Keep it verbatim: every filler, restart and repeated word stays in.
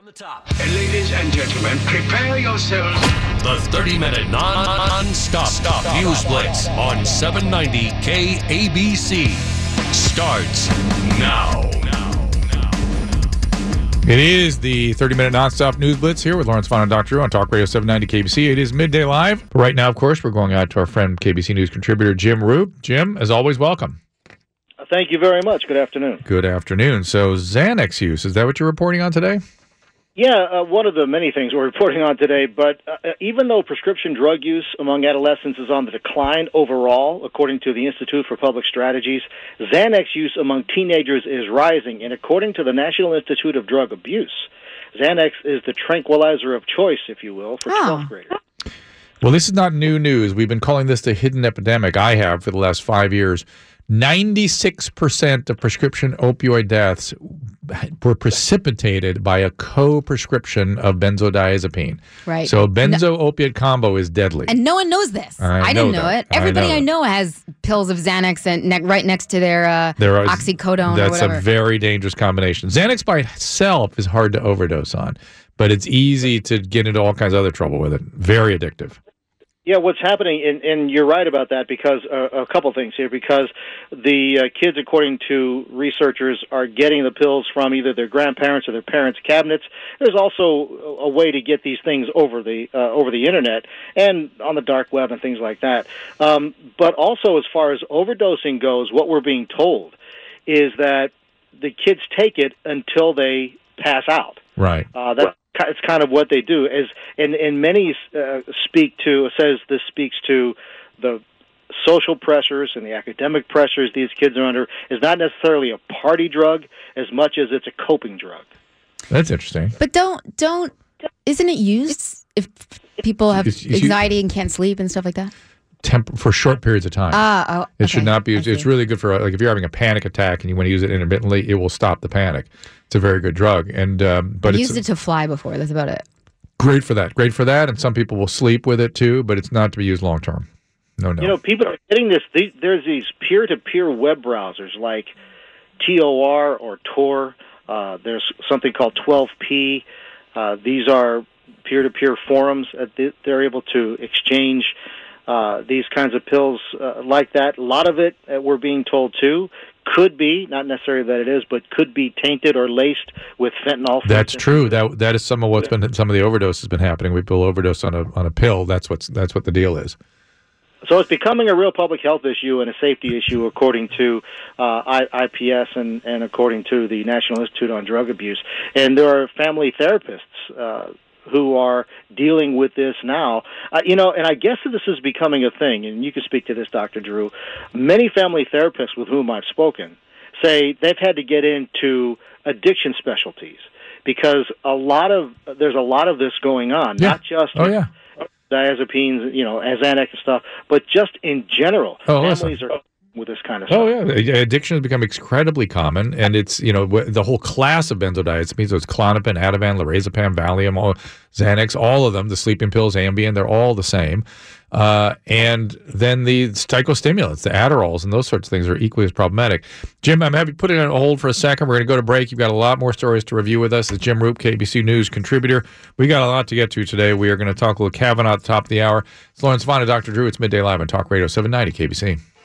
The top. And ladies and gentlemen, prepare yourselves. The thirty-minute non-stop stop news blitz on seven ninety K A B C starts now. It is the thirty-minute nonstop news blitz here with Lawrence Vaughn and Doctor Drew on Talk Radio seven ninety K B C. It is midday live. Right now, of course, we're going out to our friend K B C News contributor Jim Roop. Jim, as always, welcome. Thank you very much. Good afternoon. Good afternoon. So Xanax use, is that what you're reporting on today? Yeah, uh, one of the many things we're reporting on today, but uh, even though prescription drug use among adolescents is on the decline overall, according to the Institute for Public Strategies, Xanax use among teenagers is rising, and according to the National Institute of Drug Abuse, Xanax is the tranquilizer of choice, if you will, for oh. twelfth graders. Well, this is not new news. We've been calling this the hidden epidemic. I have for the last five years. ninety-six percent of prescription opioid deaths were precipitated by a co-prescription of benzodiazepine. Right. So benzo-opiate combo is deadly. And no one knows this. I I, know didn't know that. it. Everybody I I know know, has pills of Xanax and ne- right next to their uh, There is- oxycodone or That's whatever. a very dangerous combination. Xanax by itself is hard to overdose on, but it's easy to get into all kinds of other trouble with it. Very addictive. Yeah, what's happening, and, and you're right about that, because uh, a couple things here, because the uh, kids, according to researchers, are getting the pills from either their grandparents or their parents' cabinets. There's also a way to get these things over the uh, over the internet and on the dark web and things like that. Um, but also, as far as overdosing goes, what we're being told is that the kids take it until they pass out. Right. Uh, that's It's kind of what they do, as and and many uh, speak to says this speaks to the social pressures and the academic pressures these kids are under. Is not necessarily a party drug as much as it's a coping drug. That's interesting. But don't, don't, isn't it used if people have It's- it's anxiety and can't sleep and stuff like that? Temp- for short periods of time. Ah, oh, It okay. should not be I used. It's see. really good for, like, if you're having a panic attack and you want to use it intermittently, it will stop the panic. It's a very good drug. And um, but I've it's used it to fly before. That's about it. great for that. Great for that. And some people will sleep with it too, but it's not to be used long term. No, no. You know, people are getting this. These, there's these peer-to-peer web browsers like T O R or Tor. Uh, there's something called twelve P. Uh, these are peer-to-peer forums that they're able to exchange uh, these kinds of pills uh, like that. A lot of it, uh, we're being told too, could be, not necessarily that it is, but could be tainted or laced with fentanyl. That's instance. true. That that is some of what's been some of the overdose has been happening. People overdose on a on a pill. That's what's that's what the deal is. So it's becoming a real public health issue and a safety issue, according to uh, I- IPS and, and according to the National Institute on Drug Abuse. And there are family therapists uh, who are dealing with this now. Uh, you know, and I guess this is becoming a thing, and you can speak to this, Doctor Drew. Many family therapists with whom I've spoken say they've had to get into addiction specialties because a lot of there's a lot of this going on, Yeah. not just Oh yeah. diazepines, you know, Xanax and stuff, but just in general, Oh, families listen. are with this kind of stuff. Oh yeah, addiction has become incredibly common, and it's you know wh- the whole class of benzodiazepines. So it's Klonopin, Ativan, lorazepam, Valium, all, Xanax, all of them. The sleeping pills, Ambien, they're all the same. Uh, and then the psychostimulants, the Adderalls, and those sorts of things are equally as problematic. Jim, I'm happy to put it on hold for a second. We're going to go to break. You've got a lot more stories to review with us. It's Jim Roop, K B C News contributor. We got a lot to get to today. We are going to talk a little Kavanaugh at the top of the hour. It's Lawrence Vaughn and Doctor Drew. It's Midday Live on Talk Radio seven ninety K B C.